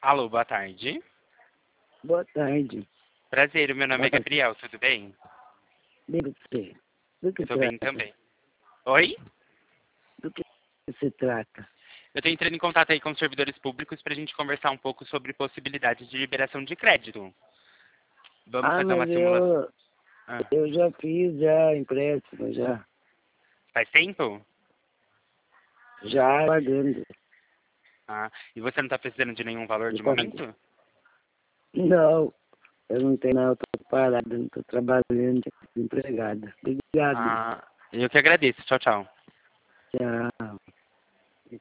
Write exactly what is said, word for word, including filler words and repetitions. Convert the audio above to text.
Alô, boa tarde. Boa tarde. Prazer, o meu nome é Gabriel, tudo bem? Bem você. Do que Tudo bem trata? também. Oi? Do que se trata? Eu estou entrando em contato aí com os servidores públicos para a gente conversar um pouco sobre possibilidades de liberação de crédito. Vamos Ah, fazer uma mas simulação. eu, Ah, eu já fiz já empréstimo, já. faz tempo? Já pagando. Ah, e você não está precisando de nenhum valor de Enquanto- momento? Não, eu não tenho nada, eu tô parada, não tô trabalhando, desempregada. Obrigado. Ah, eu que agradeço. Tchau, tchau. Tchau.